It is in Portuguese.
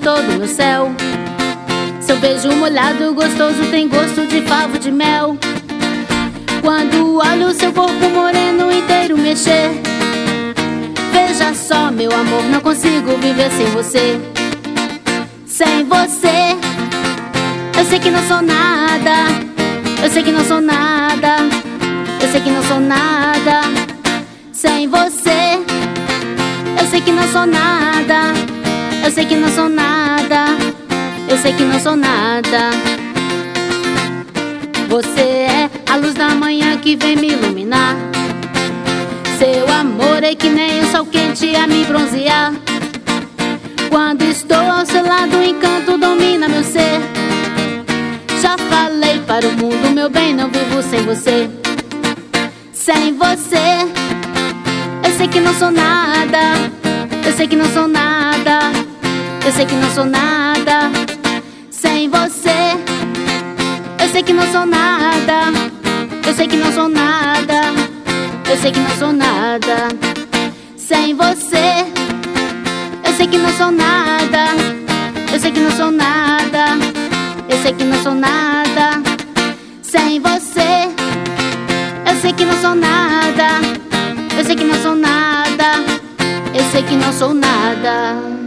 todo o meu céu. Seu beijo molhado, gostoso, tem gosto de favo de mel. Quando olho seu corpo moreno inteiro mexer, veja só, meu amor, não consigo viver sem você. Sem você, eu sei que não sou nada. Eu sei que não sou nada. Eu sei que não sou nada. Sem você, eu sei que não sou nada. Eu sei que não sou nada. Eu sei que não sou nada. Você é a luz da manhã que vem me iluminar. Seu amor é que nem o sol quente a me bronzear. Quando estou ao seu lado, o encanto domina meu ser. Já falei para o mundo, meu bem, não vivo sem você. Sem você, eu sei que não sou nada. Eu sei que não sou nada. Eu sei que não sou nada. Sem você, eu sei que não sou nada. Eu sei que não sou nada. Eu sei que não sou nada. Sem você, eu sei que não sou nada. Eu sei que não sou nada. Eu sei que não sou nada. Sem você, eu sei que não sou nada. Eu sei que não sou nada. Eu sei que não sou nada.